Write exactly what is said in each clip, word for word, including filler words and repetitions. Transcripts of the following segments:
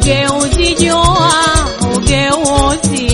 ugeuzi jua, ugeuzi.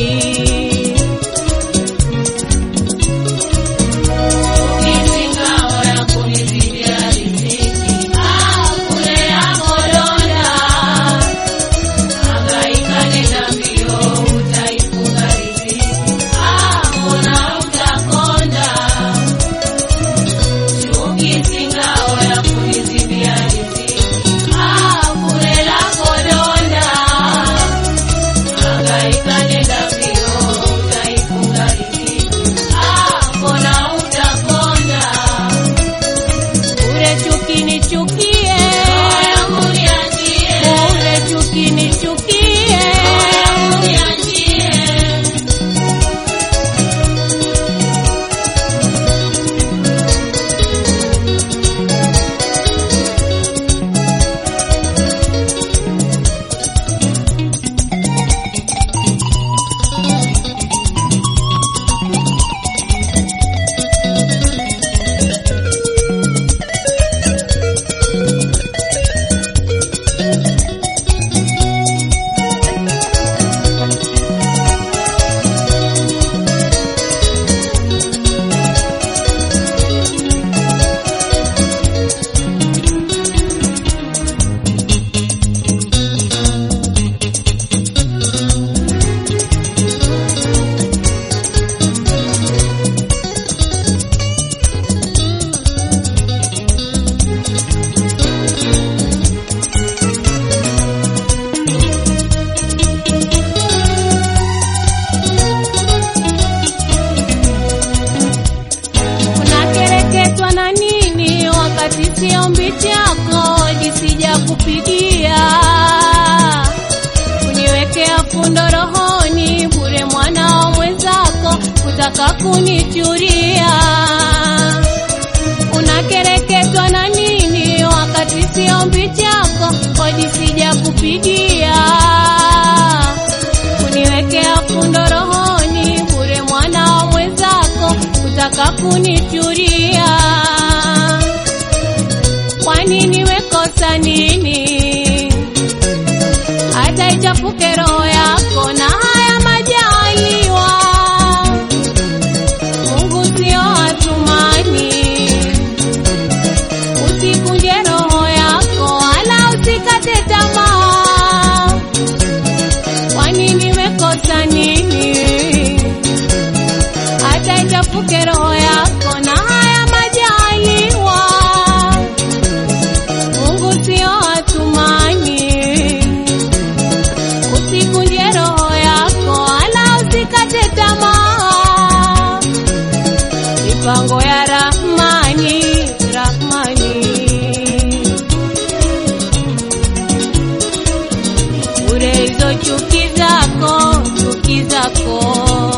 Siombi chako jisija kupigia, uniwekea fundo rohoni bure mwana wa mwenzako kutaka kunichuria. Unakereketwa na nini wakati siombi chako jisija kupigia, uniwekea fundo rohoni bure mwana wa mwenzako kutaka kunichuria. Kwani nimekosa nini hata ichafuke roho yako na haya majaliwa? Mungu sio atumani, usikunje roho yako wala usikate tamaa. Kwani nimekosa nini hata ichafuke roho yako na haya majaliwa? Usikunje roho yako wala usikate tamaa. Mipango ya Rahmani, Rahmani, bure hizo chuki zako, chuki zako.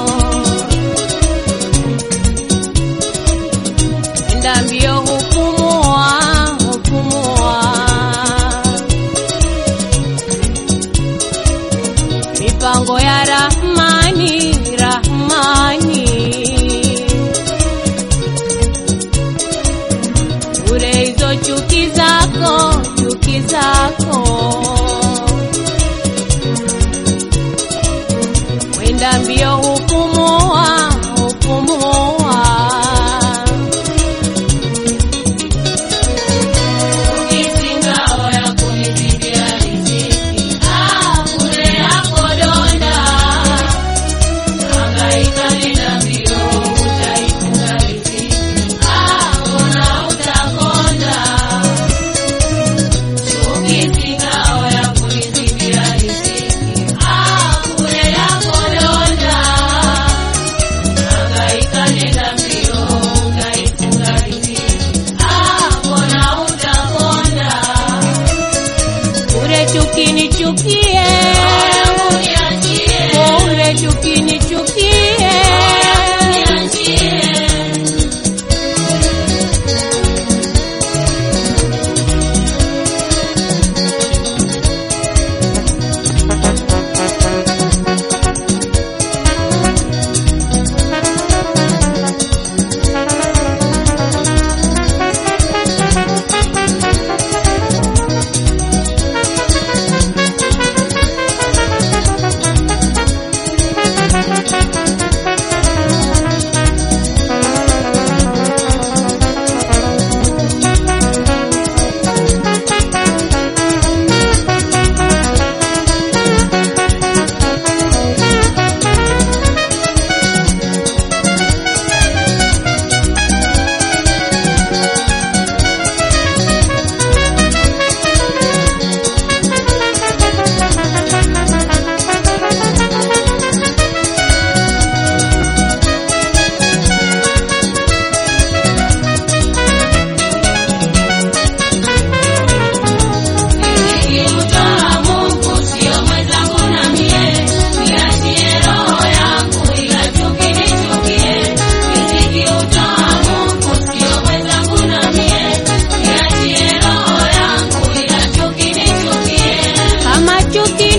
Enda mbio hupumua, hupumua. Mipango ya Rahmani, Rahmani, bure hizo chuki zako, chuki zako. Wenda mbio hupumua, hupumua. Ngao ya kunizibia riziki, ah, kule yako donda.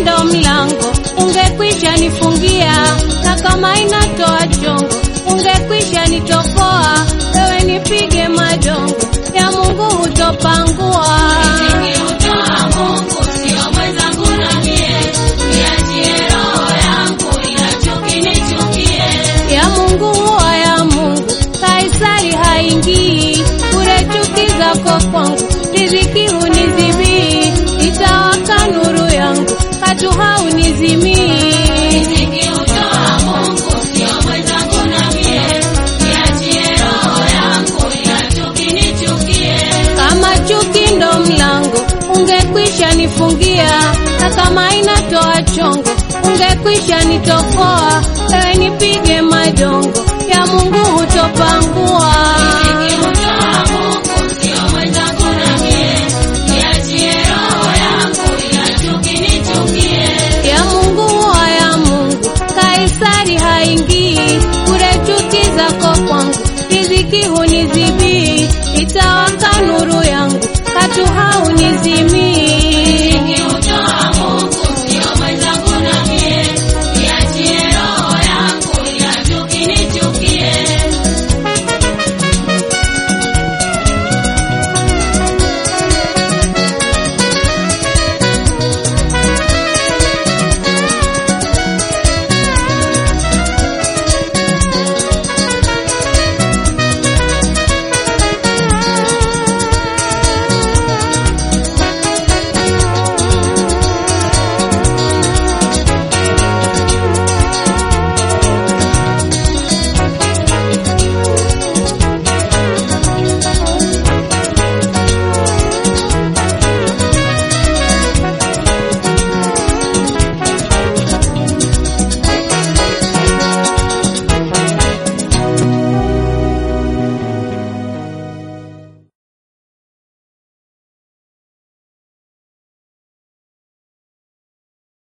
ndo mlango ungekwisha nifungia, na kama inatoa chongo ungekwisha nitokoa. Wewe nipige madongo ya Mungu utopangua. Riziki utoa Mungu sio mwenzangu na mie, niachie roho yangu ila chuki nichukie. Ya Mungu huwa ya Mungu, Kaisari haingii. Bure chuki zako kwangu, riziki hunizibii. Itawaka nuru yangu, katu haunizimii. Riziki utoa Mungu sio mwenzangu na mie, niachie roho yangu ila chuki nichukie. Kama chuki ndo mlango ungekwisha nifungia, na kama inatoa chongo ungekwisha nitokoa. Wewe nipige madongo ya Mungu utopangua. Riziki utoa Mungu sio mwenzangu na mie, niachie roho yangu ila chuki nichukie. Ya Mungu huwa ya Mungu, Kaisari haingii. Bure chuki zako kwangu, riziki hunizibii. Itawaka nuru yangu, katu haunizimii.